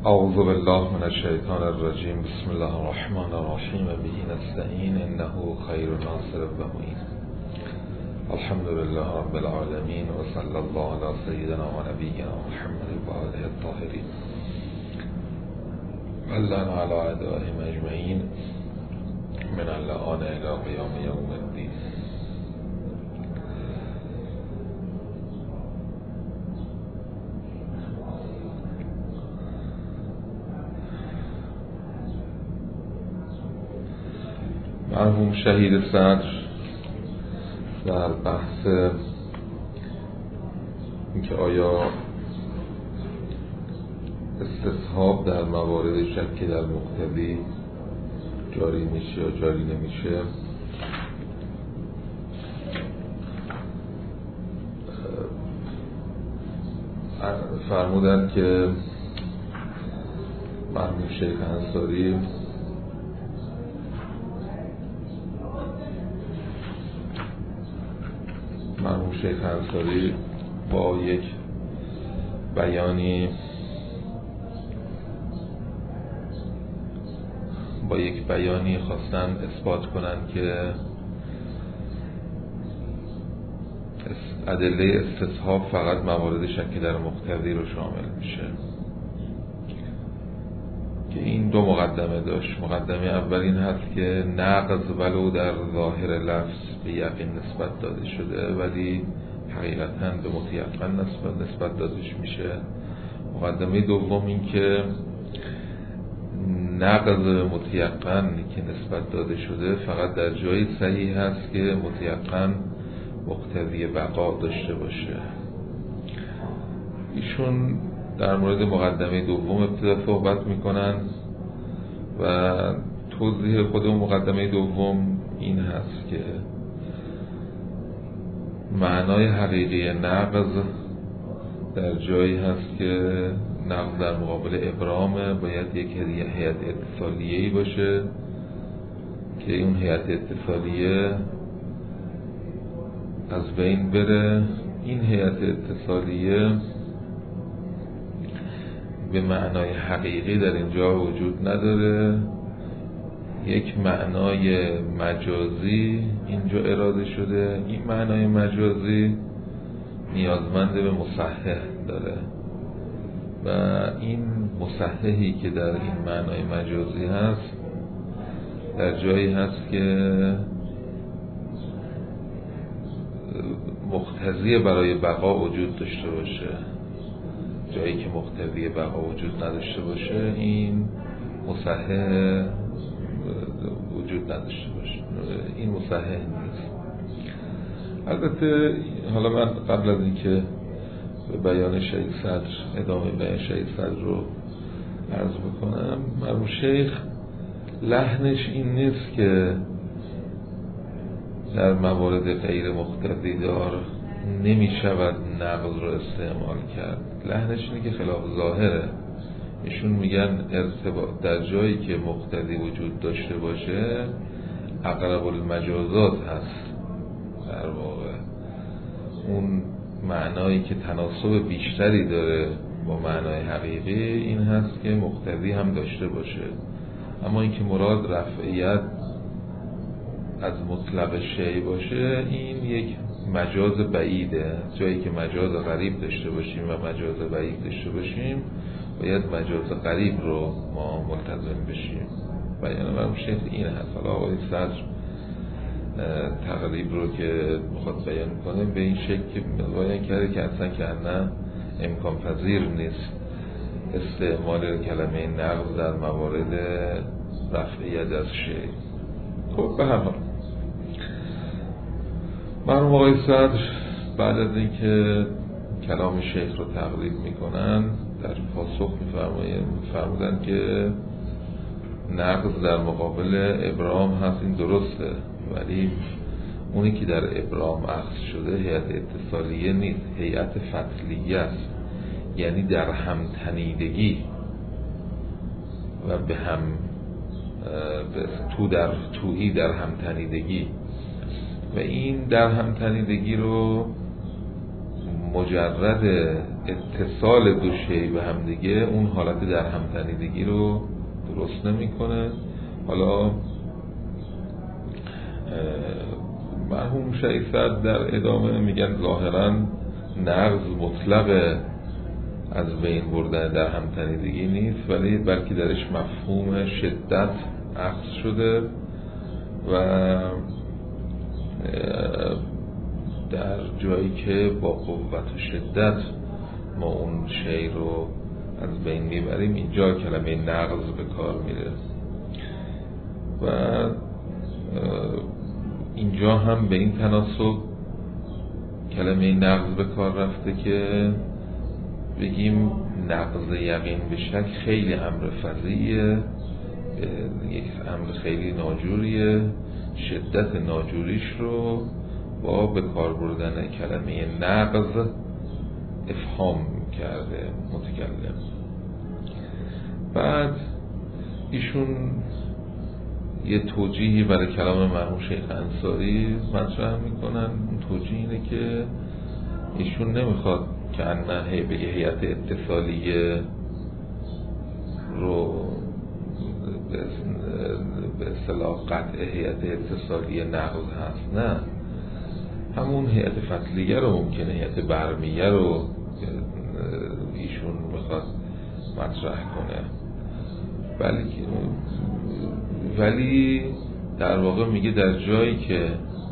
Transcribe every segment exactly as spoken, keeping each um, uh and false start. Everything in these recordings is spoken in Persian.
اعوذ بالله من الشیطان الرجیم. بسم الله الرحمن الرحیم. به نستعین انه خیر ناصر و معین. الحمد لله رب العالمین و صلی الله علی سیدنا و نبینا محمد و آله الطاهرین و لعن علی اعدائهم اجمعین من اللعان الی قیام یوم الدین. مرحوم شهید صدر در بحث اینکه آیا استصحاب در موارد شکی در مقتضی جاری میشه یا جاری نمیشه، فرمودن که مرحوم شیخ انصاری مرحوم شیخ انصاری با یک بیانی با یک بیانی خواستن اثبات کنن که ادله استصحاب فقط موارد شکی در مقتضی رو شامل میشه، که این دو مقدمه داشت. مقدمه اول این هست که نقض ولو در ظاهر لفظ به یقین نسبت داده شده ولی حقیقتاً به متیقن نسبت نسبت دادش میشه. مقدمه دوم این که نقض متیقن که نسبت داده شده فقط در جایی صحیح هست که متیقن مقتضی بقا داشته باشه. ایشون در مورد مقدمه دوم ابتدا صحبت میکنن و توضیح خود مقدمه دوم این هست که معنای حقیقی نقض در جایی هست که نقض در مقابل ابرام باید یک هیئت اتصالیه‌ای باشه که اون هیئت اتصالیه از بین بره. این هیئت اتصالیه به معنای حقیقی در اینجا وجود نداره، یک معنای مجازی اینجا اراده شده. این معنای مجازی نیازمند به مصحح داره و این مصححی که در این معنای مجازی هست در جایی هست که مقتضی برای بقا وجود داشته باشه. جایی که مقتضی بقا وجود نداشته باشه این مصحح وجود نداشته باشه، این مصحح نیست. البته حالا من قبل از اینکه به بیان شهید صدر ادامه بیان شهید صدر رو عرض بکنم، مرحوم شیخ لحنش این نیست که در موارد غیر مقتضی دار نمی شود نقض رو استعمال کرد. لحنش اینه که خلاف ظاهره. ایشون میگن ارتباط در جایی که مقتضی وجود داشته باشه اقرب المجازات هست. در واقع اون معنایی که تناسب بیشتری داره با معنای حقیقی این هست که مقتضی هم داشته باشه، اما اینکه مراد رفعیت از مطلق شیء باشه این یک مجاز بعیده. جایی که مجاز غریب داشته باشیم و مجاز بعید داشته باشیم باید مجاز غریب رو ما ملتزم بشیم. بیان مرحوم شیخ این هست. حالا آقای صدر تقریب رو که میخواد بیان کنه به این شکل که بیان کرده که اصلا که نه امکان پذیر نیست استعمال کلمه نقض در موارد رفعیت از شیء. خب به هر حال مرحوم آقای صدر بعد از اینکه کلام شیخ رو تقریب میکنن در پاسخ میفرمودن که نقض در مقابل ابرام هست، این درسته، ولی اونی که در ابرام اخذ شده هیئت اتصالیه نیست، هیئت فتلیه است، یعنی در هم تنیدگی و به هم تو در تویی در هم تنیدگی و این در هم تنیدگی رو مجرد اتصال دو شی به هم دیگه اون حالت در هم تنیدگی رو درست نمیکنه. حالا مرحوم شیخ در ادامه میگن ظاهرا نقض مطلق از بین بردن در هم تنیدگی نیست، ولی بلکه درش مفهوم شدت اخذ شده و در جایی که با قوت و شدت ما اون شی رو از بین میبریم اینجا کلمه نقض به کار میره. و اینجا هم به این تناسب کلمه نقض به کار رفته که بگیم نقض یقین به شک خیلی امر فظیعه، یک امر خیلی ناجوریه. شدت ناجوریش رو با به کار بردن کلمه نقض افهام کرده متکلم. بعد ایشون یه توجیهی برای کلام مرحوم شیخ انصاری مطرح میکنن. اون توجیه اینه که ایشون نمیخواد که انه به هیئت اتصالیه رو به اصطلاح قطع هیئت اتصالیه نقض هست، نه، همون هیئت فصلیه رو ممکنه هیئت برمیه رو ایشون میخواد مطرح کنه، ولی ولی در واقع میگه در جایی که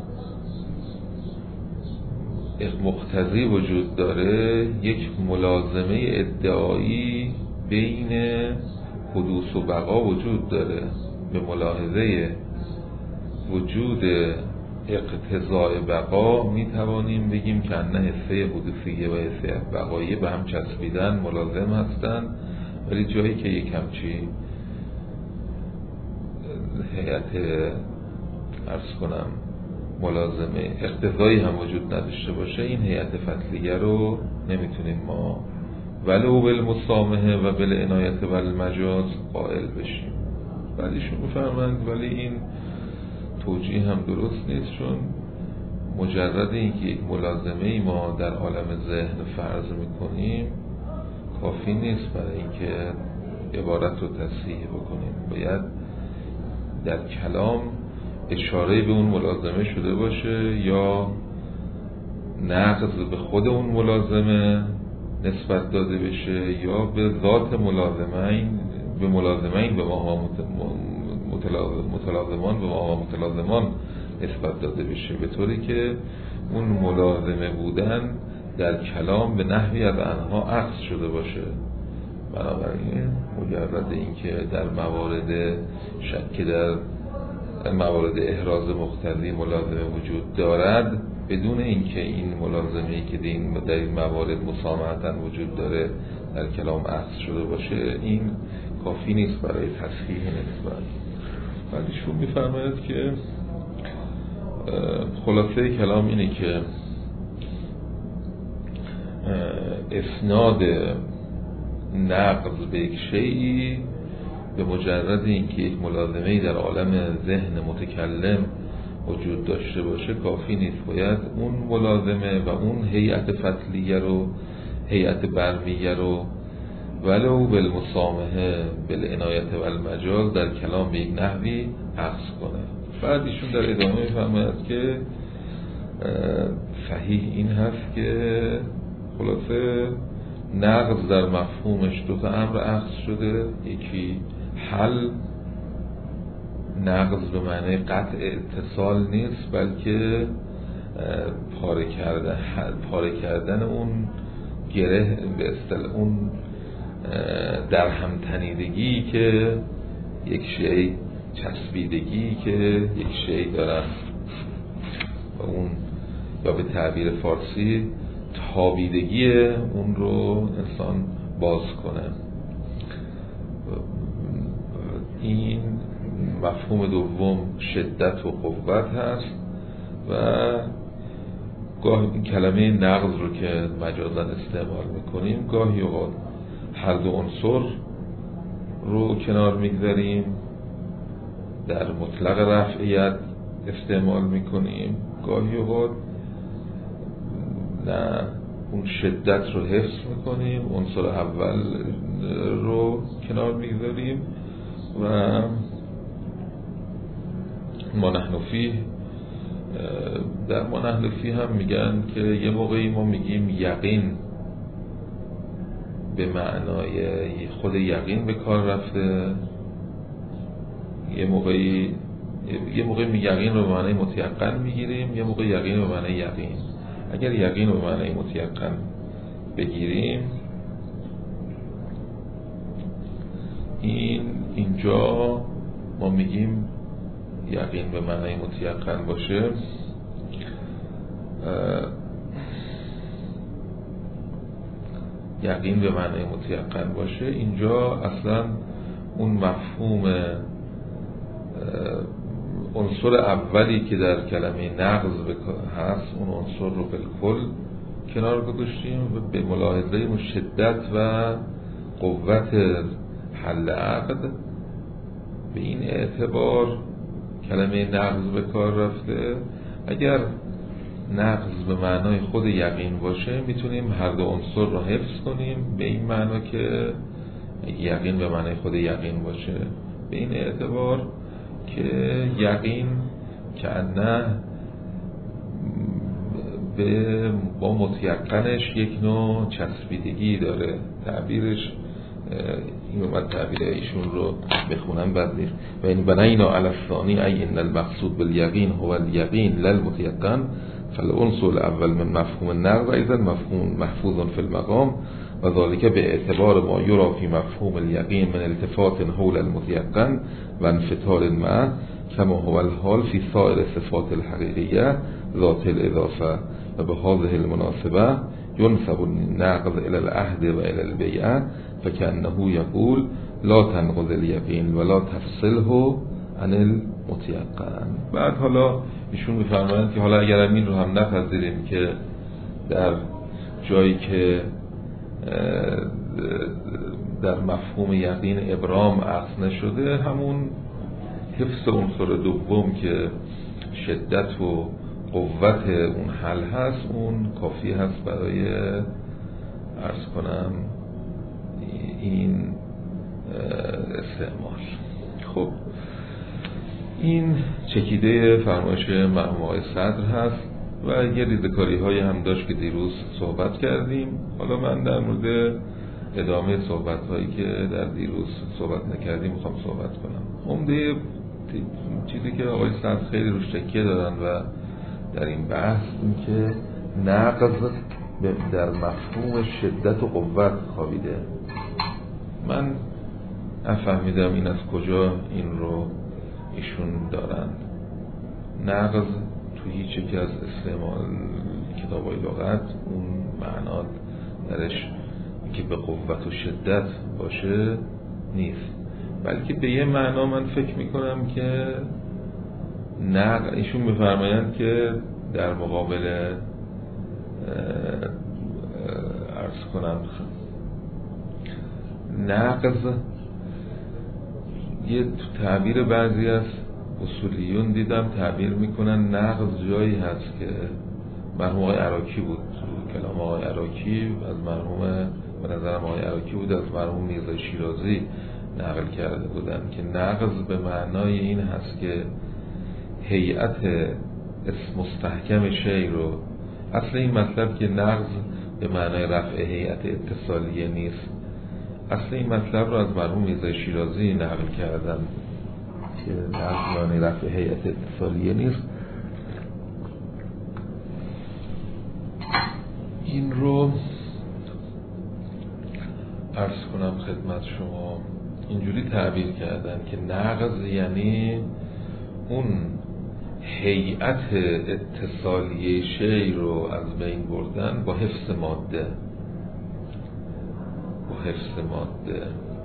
مقتضی وجود داره یک ملازمه ادعایی بین حدوث و بقا وجود داره. به ملاحظه وجود اقتضاء بقا میتوانیم بگیم که انه حصه حدوثیه و حصه بقایی به هم چسبیدن، ملازم هستن، ولی جایی که یک همچی هیئت عرض کنم ملازمه اقتضایی هم وجود نداشته باشه، این هیئت فصلیه رو نمیتونیم ما ولو بالمسامحه و بالعنایت و المجاز قائل بشیم. بعدیشون میفرمند ولی این توجیه هم درست نیست، چون مجرد اینکه یک ملازمه ای ما در عالم ذهن فرض میکنیم کافی نیست برای اینکه عبارت رو تصحیح بکنیم. باید در کلام اشاره به اون ملازمه شده باشه یا نقض به خود اون ملازمه نسبت داده بشه یا به ذات ملازمین به ملازمین به ما متلازمان به ما متلازمان نسبت داده بشه، به طوری که اون ملازمه بودن در کلام به نحوی از آنها عکس شده باشه. بنابراین مجرد اینکه در موارد شک در موارد احراز مقتضی ملازمه وجود دارد، بدون اینکه این ملازمه‌ای که در این موارد مسامحتاً وجود داره در کلام عکس شده باشه، این کافی نیست برای تصحیح نسبت. بعدشون میفرماید که خلاصه کلام اینه که اسناد نقض به یک شیئی به مجرد اینکه یک ملازمه‌ای در عالم ذهن متکلم وجود داشته باشه کافی نیست. باید اون ملازمه و اون هیئت فصلیه رو هیئت برمیه رو ولو بالمسامحه بالعنایت و المجاز در کلام به یک نحوی عکس کنه. بعد ایشون در ادامه میفرماید که صحیح این هست که خلاصه نقض در مفهومش دو تا امر عکس شده. یکی حل، نقض به معنی قطع اتصال نیست بلکه پاره کردن پاره کردن اون گره به اصطلاح اون در هم تنیدگی که یک شی چسبیدگی که یک شی دارن و اون یا به تعبیر فارسی تابیدگی اون رو انسان باز کنه. این مفهوم دوم شدت و قوت هست و گاهی این کلمه نقض رو که مجازاً استعمال میکنیم گاهی اوقات هر دو عنصر رو کنار میگذاریم، در مطلق رفعیت استعمال میکنیم، گاهی اوقات نه اون شدت رو حفظ میکنیم، عنصر اول رو کنار میگذاریم و ما نحن فیه. در ما نحن فیه هم میگن که یه موقعی ما میگیم یقین به معنای خود یقین به کار رفته، یه موقعی یه موقع می یقین رو به معنای متیقن میگیریم، یه موقع یقین رو به معنای یقین. اگر یقین رو به معنای متیقن بگیریم، این اینجا ما میگیم یقین به معنای متیقن باشه، یقین به معنای متیقن باشه، اینجا اصلا اون مفهوم عنصر اولی که در کلمه نقض هست، اون عنصر رو بالکل کنار گذاشتیم و به ملاحظه شدت و قوت حل عقد به این اعتبار کلمه نقض به کار رفته. اگر نقض به معنای خود یقین باشه میتونیم هر دو عنصر رو حفظ کنیم به این معنا که یقین به معنای خود یقین باشه، به این اعتبار که یقین که نه به با متیقنش یک نوع چسبیدگی داره. تعبیرش این اومد تعبیر ایشون رو بخونم بعد نیست و این بنینا علی الثانی ای ان المقصود بالیقین هو الیقین للمتیقن فالعنصر الاول من مفهوم النقض ايضا مفهوم محفوظ في المقام و ذلك به اعتبار ما یرا فی مفهوم الیقین من التفات حول المتیقن و انفتال معه كما هو الحال في سائر صفات الحقیقیه ذات الاضافه و به هذه المناسبه ينسب النقض الى العهد و الى البيعه فكأنه يقول لا تنقض اليقين ولا تفصله عن المتيقن. بعد حالا ایشون میفرمایند که حالا اگر این رو هم نپذیریم که در جایی که در مفهوم یقین ابرام عقد نشده، همون حفظ عنصر دوم که شدت و قوت اون حل هست، اون کافی هست برای عرض کنم این استعمال. خب این چکیده فرمایش مرحوم آقای صدر هست و یه ریزکاری های هم داشت که دیروز صحبت کردیم. حالا من در مورد ادامه صحبت هایی که در دیروز صحبت نکردیم میخوام صحبت کنم. عمده چیزی که آقای صدر خیلی روش تکیه دارن و در این بحث این که نقض در مفهوم شدت و قوت خوابیده. من نفهمیدم این از کجا این رو ایشون دارن. نقض تو هیچ یکی از استعمال کتابای لغت اون معنا درش که به قوت و شدت باشه نیست، بلکه به یه معنا من فکر میکنم که نقض، ایشون میفرمایند که در مقابل عرض کنم نقض یه تعبیر بعضی از اصولیون دیدم تعبیر میکنن نقض جایی هست که مرحوم آقای عراقی بود، کلام آقای عراقی از مرحوم به نظرم آقای عراقی بود از مرحوم میرزا شیرازی نقل کرده بودن که نقض به معنای این هست که هیئت اسم مستحکم شی رو، اصل این مطلب که نقض به معنای رفع هیئت اتصالیه نیست، اصل این مطلب رو از مرحوم میرزا شیرازی نقل کردن که نقض معنی رفع هیئت اتصالیه نیست. این رو عرض کنم خدمت شما اینجوری تعبیر کردن که نقض یعنی اون هیئت اتصالیه شی رو از بین بردن با حفظ ماده، با حفظ ماده.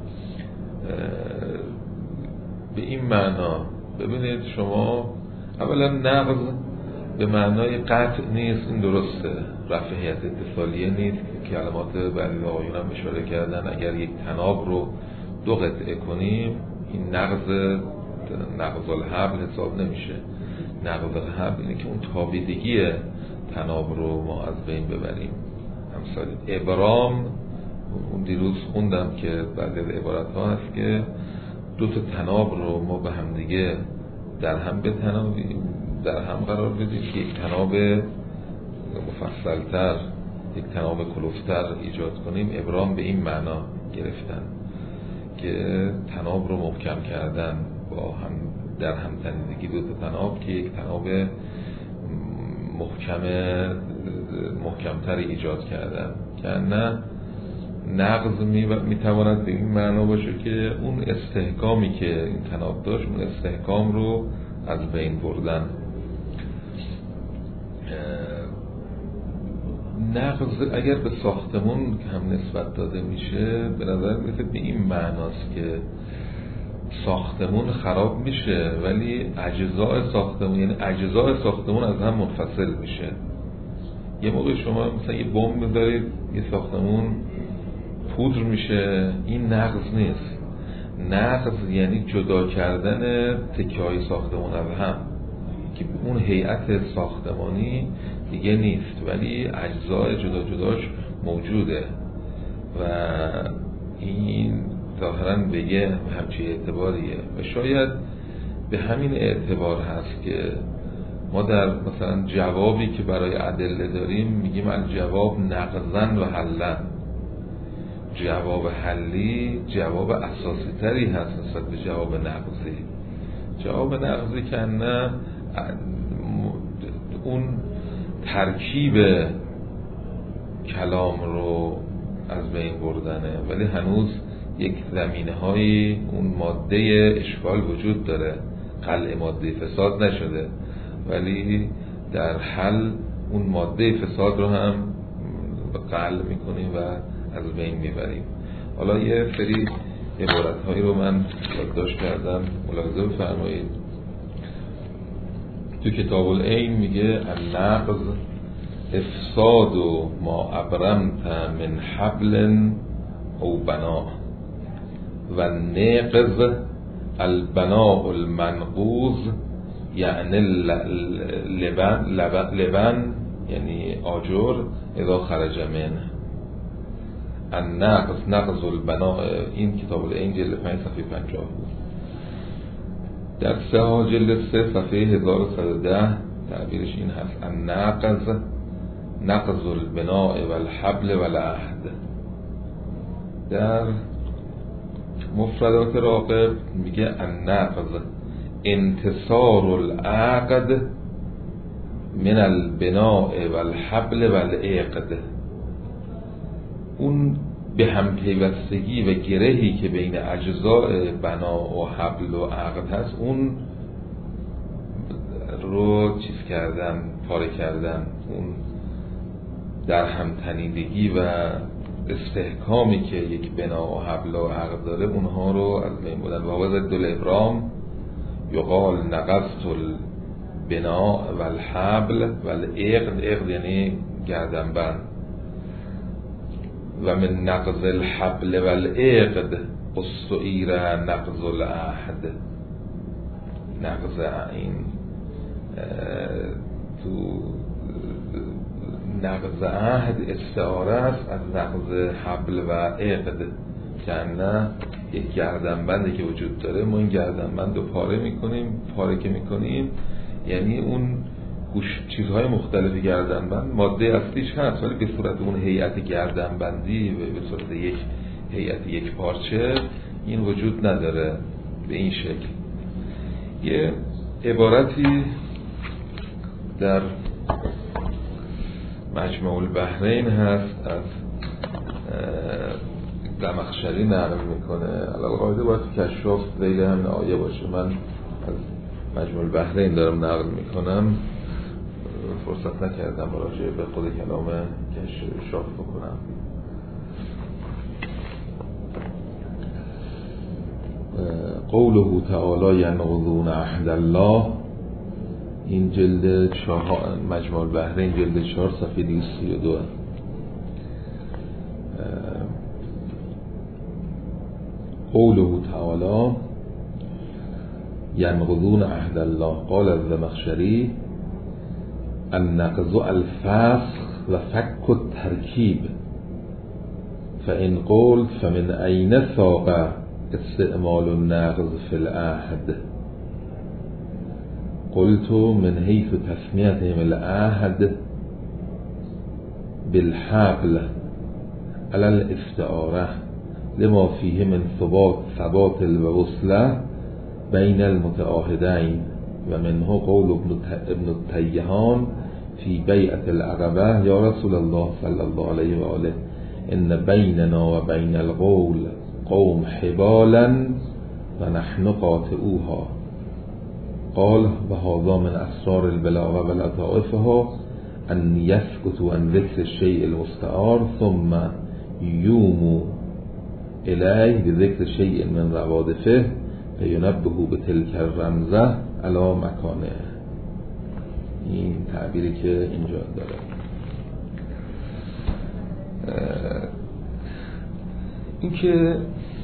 به این معنا ببینید شما اولا نقض به معنای قطع نیست، این درسته، رفع هیئت اتصالیه نیست که کلمات بعضی آقایون هم اشاره کردن اگر یک طناب رو دو قطعه کنیم این نقض نقض الحبل حساب نمیشه. نقض الحبل اینه که اون تابیدگی طناب رو ما از بین ببریم، هم امثال. ابرام اون دیروز خوندم که بعضی از عبارت ها هست که دو تا تناب رو ما به هم دیگه در هم به تناب در هم قرار بدیم که یک تناب مفصلتر، یک تناب کلوفتر ایجاد کنیم. ابرام به این معنا گرفتن که تناب رو محکم کردن، با هم در هم تنیدگی دو تا تناب که یک تناب محکم محکمتر ایجاد کردن. که نه نقض می, می تواند به این معنا باشه که اون استحکامی که این تناب داشت، اون استحکام رو از بین بردن. نقض اگر به ساختمون هم نسبت داده میشه، به نظر میاد به این معناست که ساختمون خراب میشه ولی اجزای ساختمون، یعنی اجزای ساختمون از هم منفصل میشه. یه موقع شما مثلا یه بمب میذارید یه ساختمون پودر میشه، این نقض نیست. نقض یعنی جدا کردن تکه‌های ساختمون از هم که اون هیئت ساختمانی دیگه نیست ولی اجزای جدا جداش موجوده و این ظاهراً به یه همچین اعتباریه و شاید به همین اعتبار هست که ما در مثلا جوابی که برای ادله داریم میگیم الجواب نقضاً و حلاً. جواب حلی جواب اساسی تری هست نسبت به جواب نقضی. جواب نقضی که نه اون ترکیب کلام رو از بین بردنه ولی هنوز یک زمینه های اون ماده اشکال وجود داره، قلع ماده فساد نشده ولی در حل اون ماده فساد رو هم قلع میکنیم و از بین میبریم. حالا یه سری عبارت هایی رو من یادداشت کردم، ملاحظه بفرمایید. تو کتاب العین میگه النقض افساد و ما ابرمت من حبل او بنا و نقض البناء المنقوض یعنی لبن, لبن, لبن یعنی آجر اذا خرج منه. النقض نقض البناء، این کتاب العین جلد پنج صفحه پنجاه بود. در سه ها جلد سه صفحه هزار و صد و ده تعبیرش این هست النقض نقض البناء والحبل والعهد. در مفردات راغب میگه النقض انتصار العقد من البناء والحبل والعقد. اون به هم پیوستگی و گرهی که بین اجزاء بنا و حبل و عقد هست اون رو چیز کردن، پاره کردن. اون در هم تنیدگی و استحکامی که یک بنا و حبل و عقد داره اونها رو از بین بردن. و وضد الابرام یقال نقضت البنا والحبل والعقد. عقد یعنی گردنبند. و من نقض الحبل والعقد استعیر نقض العهد. نقض این تو نقض عهد استعاره است از نقض حبل و عقد که نه یک گردنبندی که وجود داره، ما این گردنبند رو پاره میکنیم. پاره که میکنیم یعنی اون چیزهای مختلفی گردنبند ماده اصلیش هست ولی به صورت اون هیئت گردنبندی و به صورت یک هیئت یک پارچه این وجود نداره به این شکل. یه عبارتی در مجمع البحرین هست از زمخشری نقل میکنه. علاوه قاعده باید کشاف ذیل همین آیه باشه. من از مجمع البحرین دارم نقل میکنم، فرصت نکردم راجع به خود کلام کشاف بکنم. قوله تعالی ینقضون عهد الله، این جلد چهار مجمع البحرین جلد چهار صفحه دویست و سی و دو. قوله تعالی ینقضون عهد الله قال الزمخشری النقض الفسخ و فک الترکیب فإن قلت فمن أين ساق استعمال النقض في العهد قلت من حيث تسميتهم العهد بالحبل على الاستعارة لما فيه من ثبات ثبات الوصلة بين المتعاهدين ومنه قول ابن التيهان في بيعة العقبة يا رسول الله صلى الله عليه وآله إن بيننا وبين القول قوم حبالا ونحن قاطئوها قال وهذا من أسرار البلاغة ولطائفها أن يسكتوا عن ذكر الشيء المستعار ثم يوموا إليه بذكر شيء من روادفه فینبهو به تلک الرمزه علی مکانه. این تعبیری که اینجا داره این که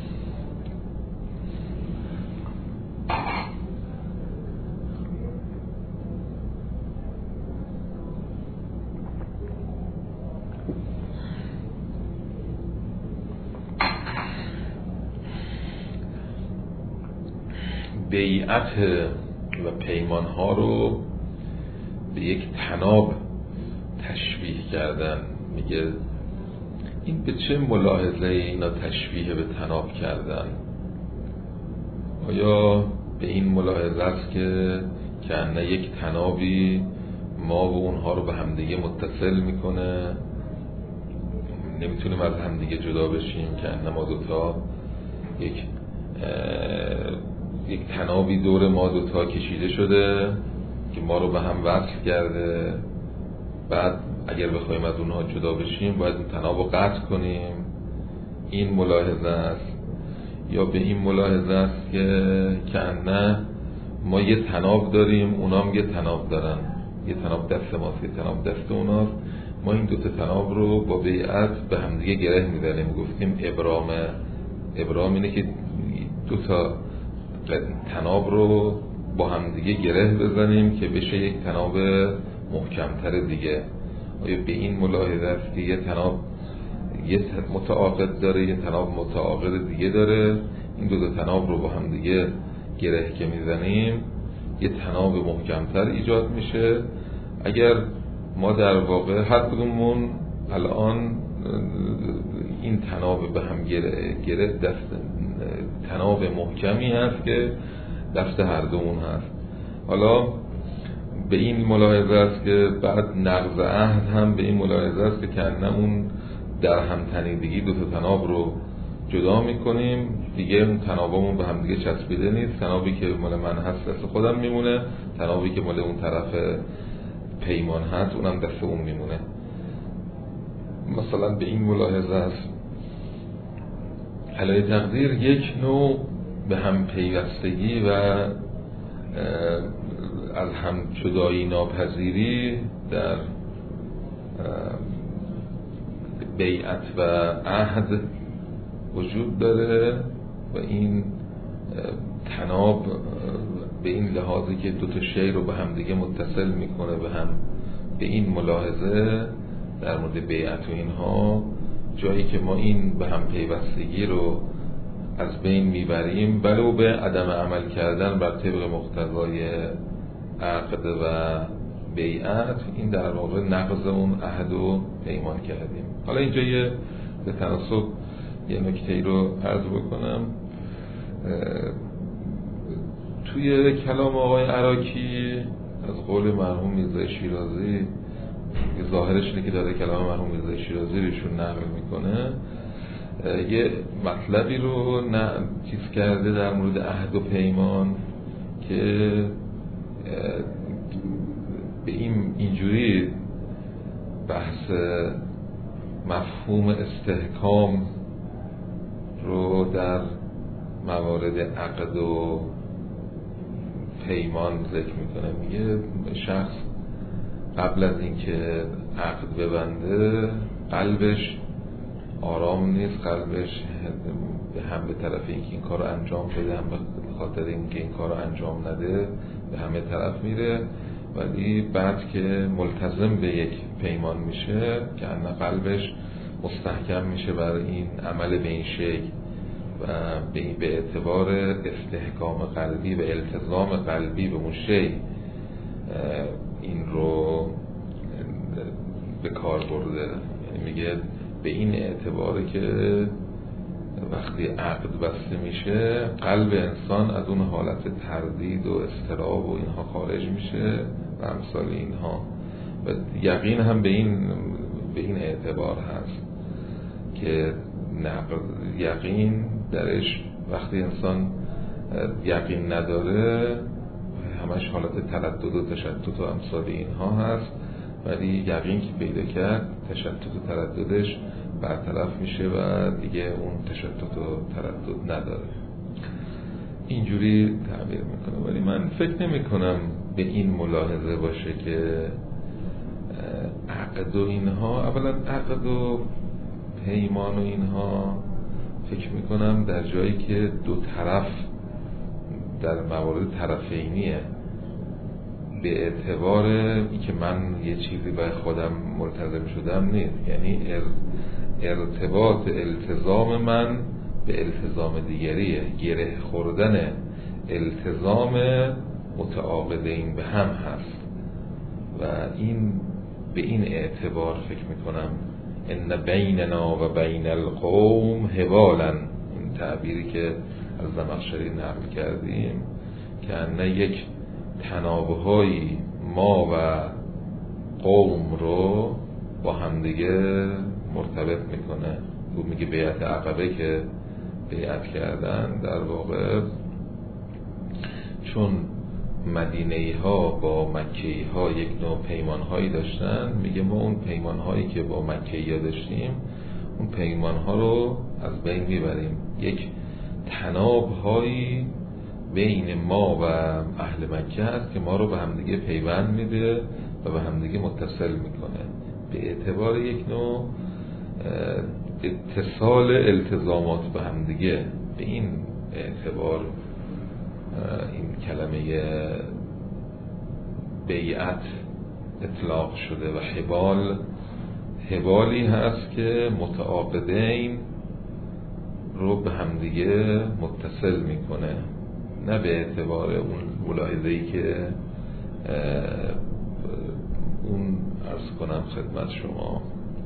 بیعت و پیمان ها رو به یک تناب تشبیه کردن. میگه این به چه ملاحظه اینا تشبیه به تناب کردن؟ آیا به این ملاحظه است که کنه یک تنابی ما و اونها رو به همدیگه متصل میکنه، نمیتونیم از همدیگه جدا بشیم، کنه ما دوتا یک یک تنابی دور ما دوتا کشیده شده که ما رو به هم وصل کرده، بعد اگر بخوایم از اونها جدا بشیم باید این تناب رو قطع کنیم. این ملاحظه است. یا به این ملاحظه است که کنه ما یه تناب داریم، اونا هم یه تناب دارن، یه تناب دست ماست، یه تناب دست اوناست، ما این دوتا تناب رو با بیعت به همدیگه گره میدنیم. گفتیم ابرام ابرام اینه که دوتا تناب رو با همدیگه گره بزنیم که بشه یک تناب محکمتر دیگه. آیا به این ملاحظه است که یه تناب یه متعاقد داره، یه تناب متعاقد دیگه داره، این دو تا تناب رو با هم دیگه گره که میزنیم یه تناب محکمتر ایجاد میشه. اگر ما در واقع هر کدومون الان این تناب به هم گره, گره دست تناب محکمی هست که دست هر دومون هست. حالا به این ملاحظه است که بعد نقض عهد هم به این ملاحظه است که کنمون در هم تنیدگی دو تا تناب رو جدا میکنیم دیگه، اون تنابمون به هم دیگه چسبیده نیست. تنابی که مال من هست دست خودم میمونه، تنابی که مال اون طرف پیمان هست اونم دست اون میمونه. مثلا به این ملاحظه است. علای تقدیر یک نوع به هم پیوستگی و از هم جدایی ناپذیری در بیعت و عهد وجود داره و این تناب به این لحاظی که دو تا شی رو به هم دیگه متصل میکنه به هم. به این ملاحظه در مورد بیعت و اینها جایی که ما این به هم پیوستگی رو از بین میبریم ولو به عدم عمل کردن بر طبق مقتضای عقد و بیعت، این در واقع نقض اون عهد و پیمان کردیم. حالا اینجا یه به تناسب یه نکته‌ای رو عرض بکنم. توی کلام آقای عراقی از قول مرحوم میرزا شیرازی که ظاهرش اینه که داره کلام مرحوم میرزا شیرازی روشون نقل میکنه، یه مطلبی رو نه چیز کرده در مورد عهد و پیمان که به این اینجوری بحث مفهوم استحکام رو در موارد عقد و پیمان ذکر میکنه. میگه شخص قبل از اینکه عقد ببنده قلبش آرام نیست، قلبش هم به طرف اینکه این کار رو انجام بده هم به خاطر اینکه این کار رو انجام نده به همه طرف میره. ولی بعد که ملتزم به یک پیمان میشه که ان قلبش مستحکم میشه بر این عمل به این شکل و به اعتبار استحکام قلبی و التزام قلبی به اون شی این رو به کار برده. یعنی میگه به این اعتباره که وقتی عقد بسته میشه قلب انسان از اون حالت تردید و اضطراب و اینها خارج میشه و امثال اینها. و یقین هم به این به این اعتبار هست که یقین درش وقتی انسان یقین نداره همش حالت تردد و تشتت و امثال اینها هست، ولی یقین که پیدا کرد تشتت و ترددش برطرف میشه و دیگه اون تشتت و تردد نداره. اینجوری تعبیر میکنه. ولی من فکر نمی کنم به این ملاحظه باشه که عقد و اینها، اولا عقد و پیمان و اینها فکر میکنم در جایی که دو طرف در موارد طرفینیه، به اعتبار ای که من یه چیزی به خودم ملتزم شدم نیست، یعنی ارتباط التزام من به التزام دیگریه، گره خوردن التزام متعاقدین به هم هست و این به این اعتبار فکر میکنم ان بیننا و بین القوم حوالا، این تعبیری که از زمخشری نقل کردیم که ان یک تنابهایی ما و قوم رو با همدیگه مرتبط میکنه. او میگه بیعت عقبه که بیعت کردن در واقع چون مدینه‌ای ها با مکه‌ای ها یک نوع پیمان هایی داشتن، میگه ما اون پیمان هایی که با مکه‌ای ها داشتیم اون پیمان ها رو از بین میبریم. یک تناب هایی بین ما و اهل مکه هست که ما رو به همدیگه پیوند میده و به همدیگه متصل میکنه به اعتبار یک نوع اتصال التزامات به همدیگه. به این اعتبار این کلمه بیعت اطلاق شده و حبال حبالی هست که متعاقدین رو به همدیگه متصل میکنه، نه به اعتبار اون ملاحظه‌ای که اون عرض کنم خدمت شما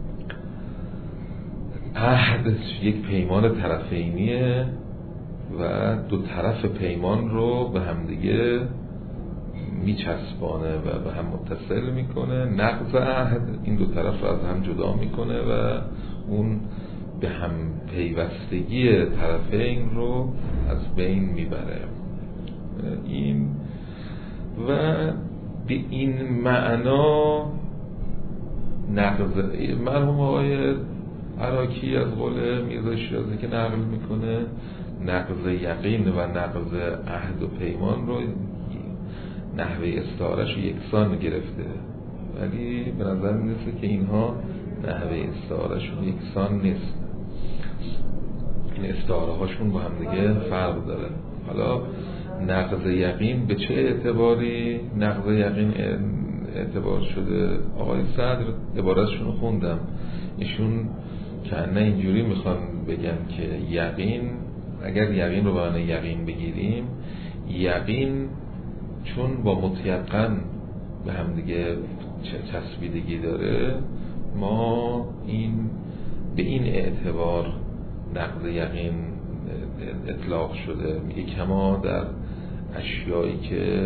عهد یک پیمان طرفینیه و دو طرف پیمان رو به همدیگه میچسبانه و به هم متصل میکنه. نقض عهد این دو طرف رو از هم جدا میکنه و اون به هم پیوستگی طرفین رو از بین میبره. این و به این معنا نقض مرحوم آقای عراقی از قول میرزا شیرازی که نقل میکنه نقض یقین و نقض عهد و پیمان رو نحوه استعارش رو یکسان گرفته، ولی به نظر میرسه که اینها نحوه استعارش رو یکسان نیست، این استعاره هاشون با هم دیگه فرق داره. حالا نقض یقین به چه اعتباری نقض یقین اعتبار شده؟ آقای صدر عبارتشون رو خوندم، ایشون که نه اینجوری میخوان بگن که یقین، اگر یقین رو به معنی یقین بگیریم، یقین چون با متیقن به هم دیگه چسبیدگی داره، ما این به این اعتبار نقض یقین اطلاق شده. میگه کما در اشیایی که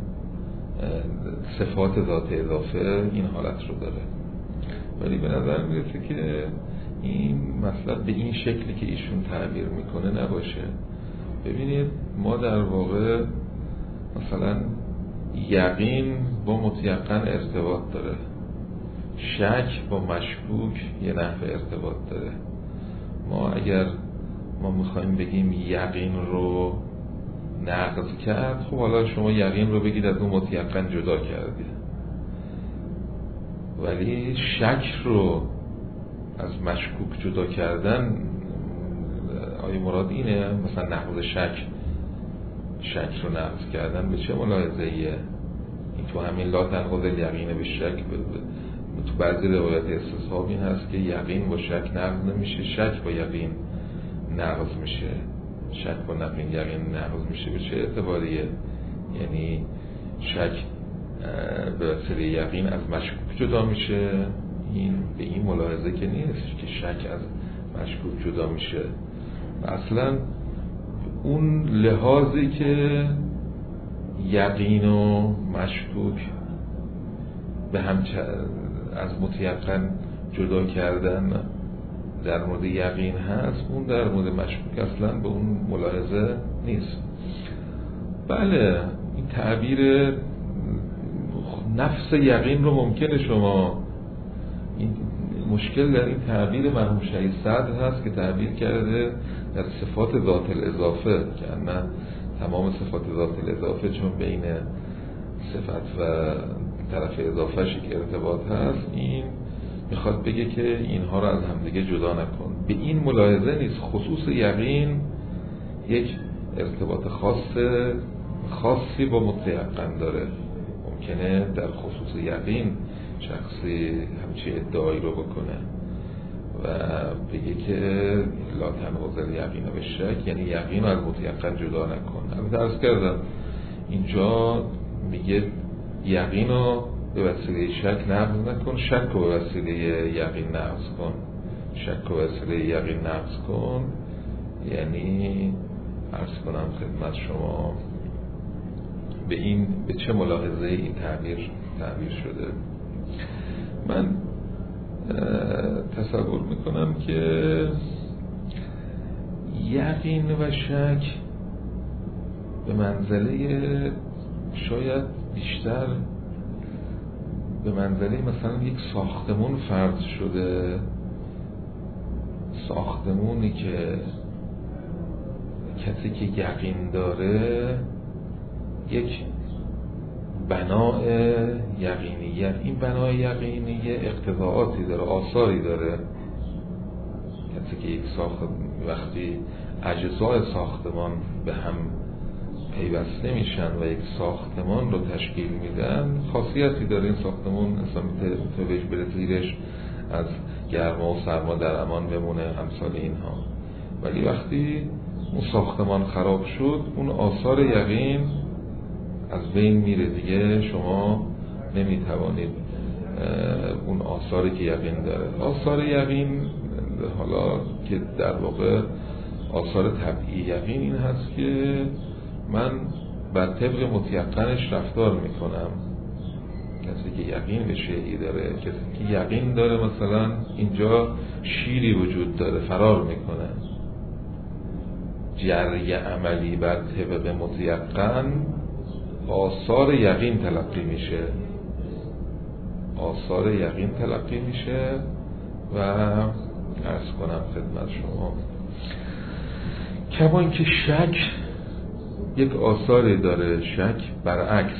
صفات ذات اضافه این حالت رو داره. ولی به نظر میرسه که این مطلب به این شکلی که ایشون تعبیر میکنه نباشه. ببینید ما در واقع مثلا یقین با متیقن ارتباط داره، شک با مشکوک یه نحو ارتباط داره. ما اگر ما میخوایم بگیم یقین رو نقض کرد، خب حالا شما یقین رو بگید از اون متیقن جدا کردید، ولی شک رو از مشکوک جدا کردن آیا مراد اینه؟ مثلا نقض شک شک رو نقض کردن به چه ملاحظه‌ایه؟ این تو همین لا تنقض الیقین به شک، تو بعضی روایت استصحاب این هست که یقین با شک نقض نمیشه، شک با یقین نقض میشه. شک با یقین یقین نقض میشه. به چه اعتباریه؟ یعنی شک به وسیله یقین از مشکوک جدا میشه. این به این ملاحظه که نیست که شک از مشکوک جدا میشه. اصلا اون لحاظی که یقین و مشکوک به هم از متیقن جدا کردن در مورد یقین هست، اون در مورد مشکوک اصلا به اون ملاحظه نیست. بله این تعبیر نفس یقین رو ممکنه شما، این مشکل در این تعبیر مرحوم شهید صدر هست که تعبیر کرده در صفات ذات الاضافه که نه تمام صفات ذات الاضافه چون بین صفت و طرف اضافهش که ارتباط هست، این میخواد بگه که اینها رو از همدیگه جدا نکن. به این ملاحظه نیست. خصوص یقین یک ارتباط خاص خاصی با متیقن داره. ممکنه در خصوص یقین شخصی همچی ادعایی رو بکنه و بگه که لا تنقض الیقین به شک، یعنی یقین رو از متیقن جدا نکن. البته عرض کردم اینجا میگه یقین رو به وسیله شک نقض نکن، شک رو به وسیله یقین نقض کن. شک رو به وسیله یقین نقض کن یعنی عرض کنم خدمت شما به این به چه ملاحظه این تعبیر تعبیر شده. من تصور میکنم که یقین و شک به منزله شاید بیشتر به منزله مثلا یک ساختمون فرض شده، ساختمونی که کسی که یقین داره یک بناء یقینیت، این بنای یقینی اقتضاعاتی داره، آثاری داره. کسی که یک ساخت وقتی اجزای ساختمان به هم پیوسته میشن و یک ساختمان رو تشکیل میدن، خاصیتی داره این ساختمان، اصلا میتونه بره زیرش از گرما و سرما در امان بمونه، امثال اینها. ولی وقتی اون ساختمان خراب شد، اون آثار یقین از بین میره دیگه. شما نمیتوانید اون آثاری که یقین داره، آثار یقین حالا که در واقع آثار طبیعی یقین این هست که من بر طبق متیقنش رفتار میکنم. کسی که یقین به شیئی داره، کسی که یقین داره مثلا اینجا شیری وجود داره، فرار میکنه. جری عملی بر طبق متیقن آثار یقین تلقی میشه، آثار یقین تلقی میشه و عرض کنم خدمت شما کما اینکه شک یک آثاری داره. شک برعکس،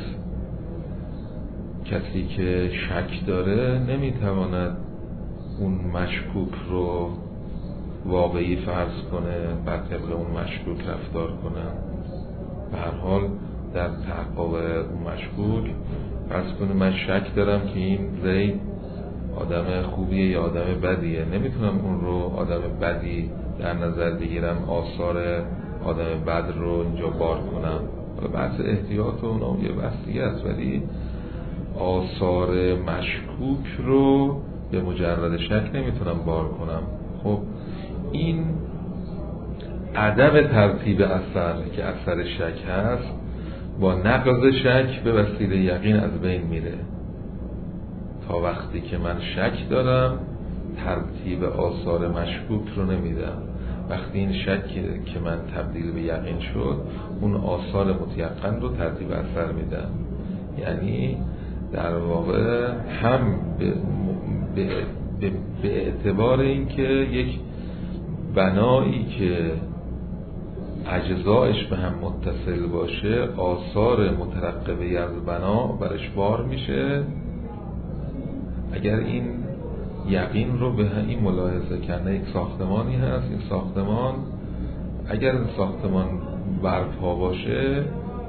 کسی که شک داره نمیتواند اون مشکوک رو واقعی فرض کنه، بر طبق اون مشکوک رفتار کنه. به هر حال در تحقق اون مشکوک فرض کنه من شک دارم که این زید آدم خوبیه یا آدم بدیه، نمیتونم اون رو آدم بدی در نظر بگیرم، آثار آدم بد رو اینجا بار کنم. حالا بحث احتیاط و اونم یه بحث دیگه است، ولی آثار مشکوک رو به مجرد شک نمیتونم بار کنم. خب این عدم ترتیب اثر که اثر شک هست با نقض شک به وسیله یقین از بین میره. تا وقتی که من شک دارم ترتیب آثار مشکوک رو نمیدم. وقتی این شک که من تبدیل به یقین شد، اون آثار متیقن رو ترتیب اثر میدم. یعنی در واقع هم به, به, به, به اعتبار این که یک بنایی که اجزایش به هم متصل باشه، آثار مترقبه از بنا برش بار میشه. اگر این یقین رو به این ملاحظه کنه، یک ساختمانی هست، این ساختمان اگر این ساختمان برپا باشه،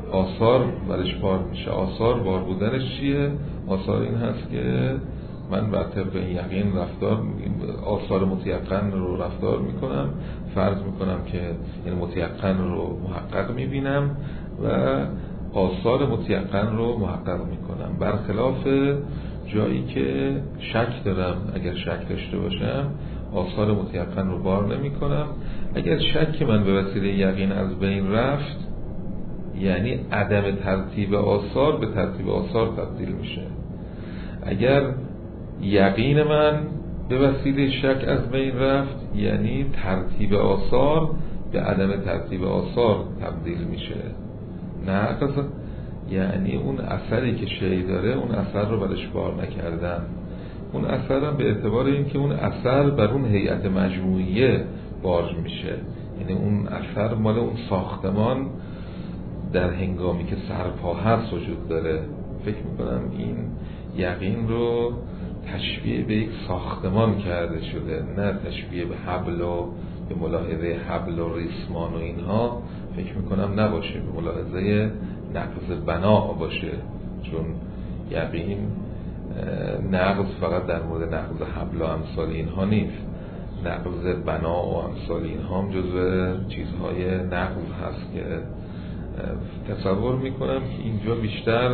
آثار برش بار میشه. آثار بار بودنش چیه؟ آثار این هست که من بر طبق یقین رفتار، آثار متیقن رو رفتار میکنم، فرض میکنم که این متیقن رو محقق میبینم و آثار متیقن رو محقق میکنم، برخلاف جایی که شک دارم. اگر شک داشته باشم آثار متیقن رو بار نمی کنم. اگر شک من به وسیله یقین از بین رفت، یعنی عدم ترتیب آثار به ترتیب آثار تبدیل میشه. اگر یقین من به وسیله شک از بین رفت، یعنی ترتیب آثار به عدم ترتیب آثار تبدیل میشه. نه یعنی اون اثری که شی داره اون اثر رو برش بار نکردن. اون اثر هم به اعتبار این که اون اثر بر اون هیئت مجموعیه بار میشه، یعنی اون اثر مال اون ساختمان در هنگامی که سرپا هست وجود داره. فکر میکنم این یقین رو تشبیه به یک ساختمان کرده شده، نه تشبیه به حبل و به ملاحظه حبل و ریسمان و اینها فکر میکنم نباشه، به ملاحظه نقض بنا باشه. چون یقین نقض فقط در مورد نقض حبل و امثال اینها نیست، نقض بنا و امثال اینها هم جزو چیزهای نقض هست که تصور میکنم که اینجا بیشتر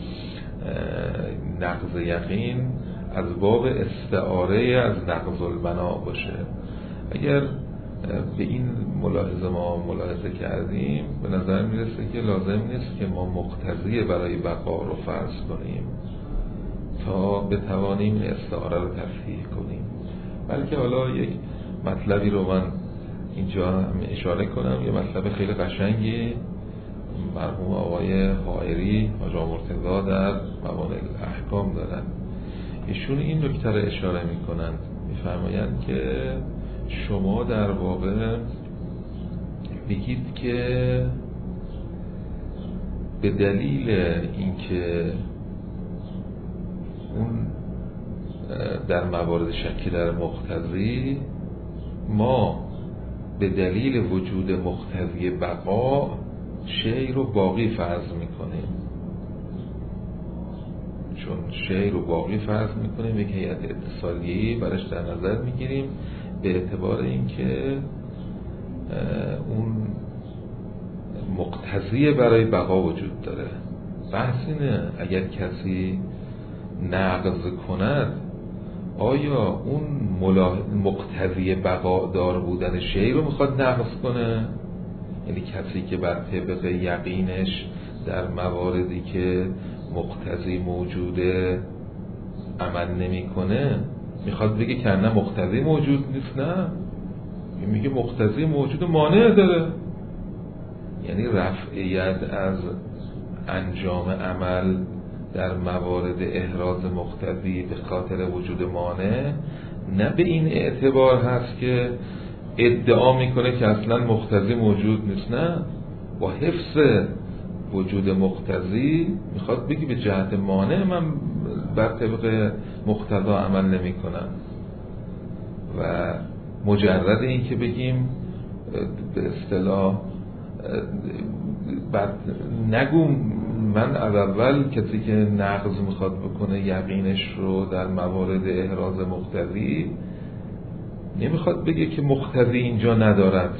نقض یقین از باب استعاره از نقض البنا باشه. اگر به این ملاحظه ما ملاحظه کردیم، به نظر میرسه که لازم نیست که ما مقتضی برای بقا رو فرض کنیم تا بتوانیم استعاره رو تصحیح کنیم، بلکه حالا یک مطلبی رو من اینجا اشاره کنم. یه مطلب خیلی قشنگی مرحوم آقای حائری آقا مرتضی در موانع احکام دارن. ایشون این نکته رو اشاره میکنن، میفرمایند که شما در واقع بگید که به دلیل اینکه اون در موارد شکی در مقتضی ما به دلیل وجود مقتضی بقا شی رو باقی فرض میکنیم، چون شی رو باقی فرض میکنیم یک هیئت اتصالیه‌ای برش در نظر میگیریم به اعتبار اینکه اون مقتضی برای بقا وجود داره. بحث اینه اگر کسی نقض کند آیا اون مقتضی بقا دار بودن شی رو میخواد نقض کنه؟ یعنی کسی که بر طبق یقینش در مواردی که مقتضی موجوده عمل نمی کنه میخواد بگه که نه مقتضی موجود نیست؟ نه، این میگه مقتضی موجود مانع داره، یعنی رفع ید از انجام عمل در موارد احراز مقتضی به خاطر وجود مانع نه به این اعتبار هست که ادعا میکنه که اصلا مقتضی موجود نیست، نه، با حفظ وجود مقتضی میخواد بگی به جهت مانع من بر طبق مقتضا عمل نمی کنم. و مجرد این که بگیم به اصطلاح بعد نگو من از اول کسی که نقض میخواد بکنه یقینش رو در موارد احراز مقتضی نمیخواد بگه که مقتضی اینجا ندارد،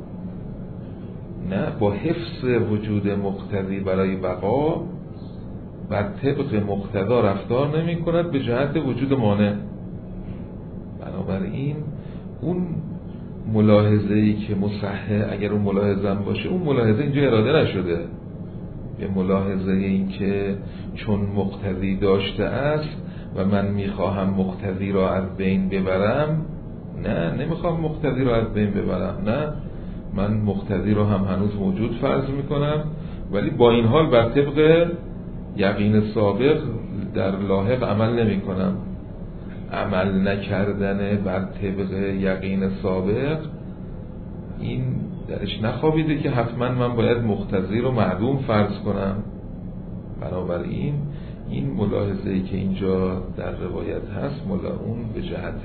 نه، با حفظ وجود مقتضی برای بقا بر طبق مقتضا رفتار نمی کند به جهت وجود مانع. بنابراین اون ملاحظه‌ای که مصحح اگر اون ملاحظه هم باشه، اون ملاحظه اینجا اراده نشده. به ملاحظه این که چون مقتضی داشته است و من میخواهم مقتضی را از بین ببرم، نه، نمیخوام مقتضی را از بین ببرم، نه، من مقتضی را هم هنوز موجود فرض میکنم، ولی با این حال بر طبق یقین سابق در لاحق عمل نمی کنم. عمل نکردن بر طبق یقین سابق این درش نخوابیده که حتما من باید مقتضی رو معدوم فرض کنم. بنابراین این ملاحظه‌ای که اینجا در روایت هست ملا اون به جهت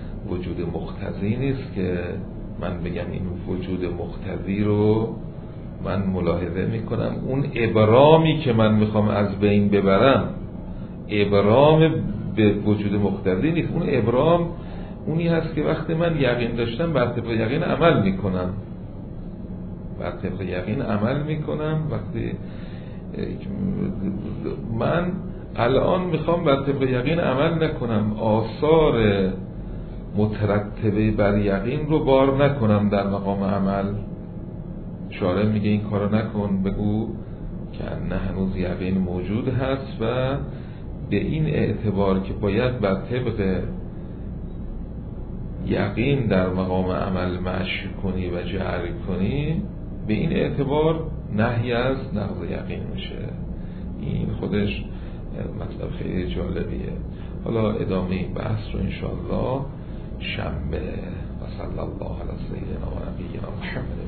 وجود مقتضی نیست که من بگم این وجود مقتضی رو من ملاحظه میکنم اون ابرامی که من میخوام از بین ببرم ابرام به وجود مقتضی نیست. اون ابرام اونی هست که وقتی من یقین داشتم بر طبق یقین عمل میکنم، بر طبق یقین عمل میکنم. وقتی من الان میخوام بر طبق یقین عمل نکنم، آثار مترتبه بر یقین رو بار نکنم در مقام عمل. شارع میگه این کارو نکن، بگو که نه هنوز یقین موجود هست و به این اعتبار که باید بر طبق یقین در مقام عمل مشی کنی و جعل کنی، به این اعتبار نهی از نقض یقین میشه. این خودش مطلب خیلی جالبیه. حالا ادامه این بحث رو انشاءالله شنبه و صلی الله علی سیدنا و نبینا محمد